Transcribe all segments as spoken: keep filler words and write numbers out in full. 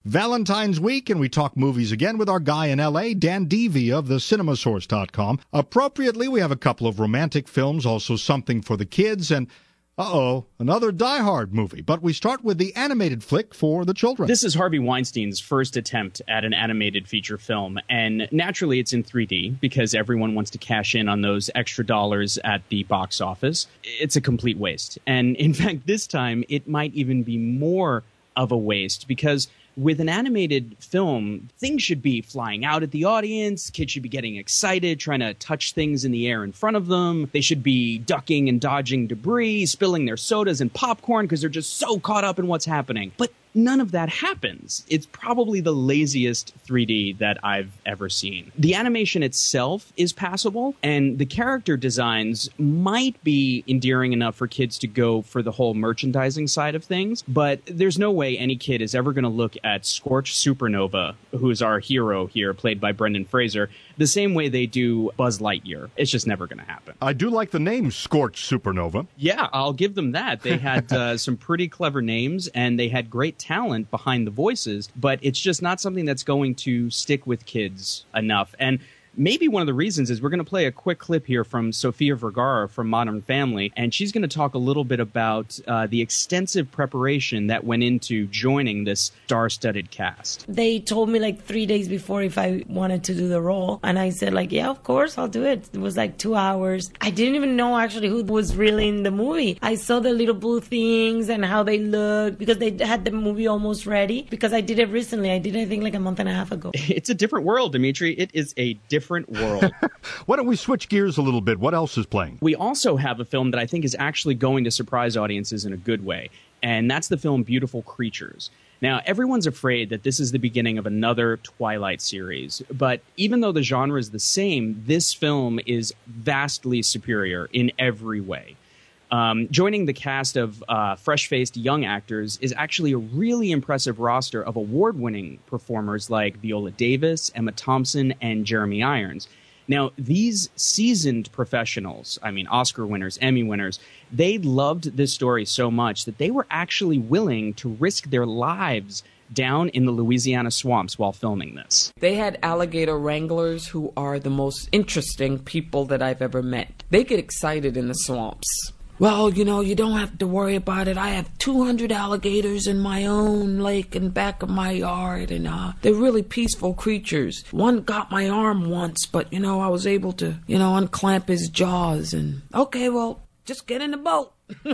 Valentine's week, and we talk movies again with our guy in L A, Dan Devey of the cinema source dot com. Appropriately, we have a couple of romantic films, also something for the kids, and uh-oh, another Die Hard movie. But we start with the animated flick for the children. This is Harvey Weinstein's first attempt at an animated feature film, and naturally it's in three D because everyone wants to cash in on those extra dollars at the box office. It's a complete waste. And in fact, this time it might even be more of a waste because with an animated film, things should be flying out at the audience. Kids should be getting excited, trying to touch things in the air in front of them. They should be ducking and dodging debris, spilling their sodas and popcorn because they're just so caught up in what's happening. But none of that happens. It's probably the laziest three D that I've ever seen. The animation itself is passable, and the character designs might be endearing enough for kids to go for the whole merchandising side of things, but there's no way any kid is ever going to look at Scorch Supernova, who is our hero here, played by Brendan Fraser, the same way they do Buzz Lightyear. It's just never going to happen. I do like the name Scorch Supernova. Yeah, I'll give them that. They had uh, some pretty clever names, and they had great talent behind the voices, but it's just not something that's going to stick with kids enough. And maybe one of the reasons is we're going to play a quick clip here from Sofia Vergara from Modern Family, and she's going to talk a little bit about uh, the extensive preparation that went into joining this star-studded cast. They told me like three days before if I wanted to do the role, and I said like, yeah, of course, I'll do it. It was like two hours. I didn't even know actually who was really in the movie. I saw the little blue things and how they looked because they had the movie almost ready because I did it recently. I did it, I think, like a month and a half ago. It's a different world, Dimitri. It is a different different world. Why don't we switch gears a little bit? What else is playing? We also have a film that I think is actually going to surprise audiences in a good way, and that's the film Beautiful Creatures. Now, everyone's afraid that this is the beginning of another Twilight series, but even though the genre is the same, this film is vastly superior in every way. Um, joining the cast of uh, fresh-faced young actors is actually a really impressive roster of award-winning performers like Viola Davis, Emma Thompson, and Jeremy Irons. Now, these seasoned professionals, I mean, Oscar winners, Emmy winners, they loved this story so much that they were actually willing to risk their lives down in the Louisiana swamps while filming this. They had alligator wranglers who are the most interesting people that I've ever met. They get excited in the swamps. Well, you know, you don't have to worry about it. I have two hundred alligators in my own lake in back of my yard, and uh, they're really peaceful creatures. One got my arm once, but, you know, I was able to, you know, unclamp his jaws, and, okay, well, just get in the boat.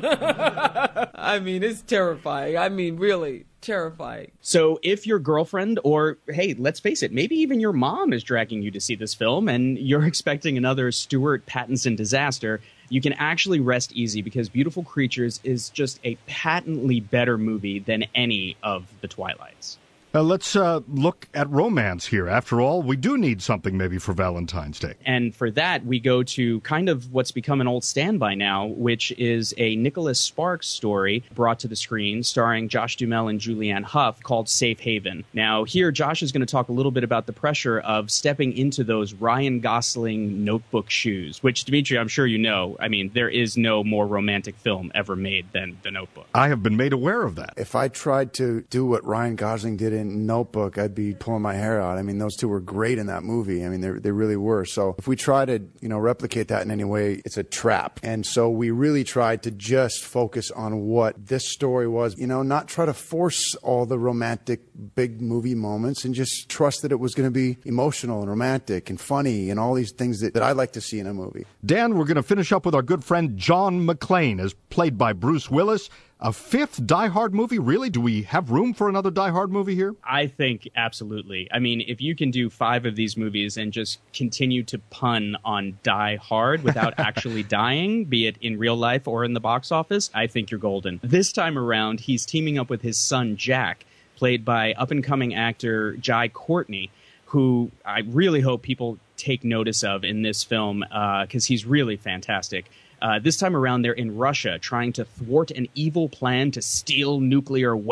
I mean, it's terrifying. I mean, really terrifying. So if your girlfriend, or, hey, let's face it, maybe even your mom is dragging you to see this film, and you're expecting another Stuart Pattinson disaster, you can actually rest easy because Beautiful Creatures is just a patently better movie than any of the Twilights. Uh, let's uh, look at romance here. After all, we do need something maybe for Valentine's Day. And for that, we go to kind of what's become an old standby now, which is a Nicholas Sparks story brought to the screen starring Josh Duhamel and Julianne Hough called Safe Haven. Now, here, Josh is going to talk a little bit about the pressure of stepping into those Ryan Gosling Notebook shoes, which, Dimitri, I'm sure you know. I mean, there is no more romantic film ever made than The Notebook. I have been made aware of that. If I tried to do what Ryan Gosling did in Notebook, I'd be pulling my hair out. I mean, those two were great in that movie. I mean, they they really were. So if we try to, you know, replicate that in any way, it's a trap. And so we really tried to just focus on what this story was, you know, not try to force all the romantic big movie moments and just trust that it was going to be emotional and romantic and funny and all these things that, that I like to see in a movie. Dan, we're going to finish up with our good friend John McClane, as played by Bruce Willis. A fifth Die Hard movie? Really? Do we have room for another Die Hard movie here? I think absolutely. I mean, if you can do five of these movies and just continue to pun on Die Hard without actually dying, be it in real life or in the box office, I think you're golden. This time around, he's teaming up with his son, Jack, played by up-and-coming actor Jai Courtney, who I really hope people take notice of in this film because uh, he's really fantastic. Uh, this time around, they're in Russia trying to thwart an evil plan to steal nuclear weapons.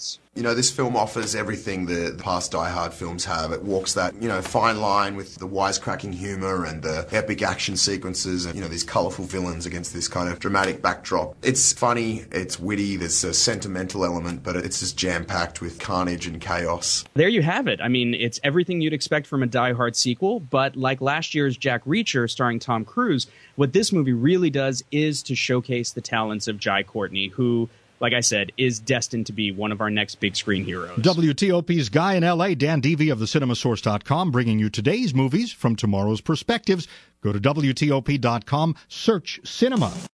violence. You know, this film offers everything the past Die Hard films have. It walks that, you know, fine line with the wisecracking humor and the epic action sequences and, you know, these colorful villains against this kind of dramatic backdrop. It's funny, it's witty, there's a sentimental element, but it's just jam-packed with carnage and chaos. There you have it. I mean, it's everything you'd expect from a Die Hard sequel, but like last year's Jack Reacher starring Tom Cruise, what this movie really does is to showcase the talents of Jai Courtney, who, like I said, is destined to be one of our next big screen heroes. W T O P's Guy in L A, Dan Devey of the cinema source dot com, bringing you today's movies from tomorrow's perspectives. Go to W T O P dot com, search cinema.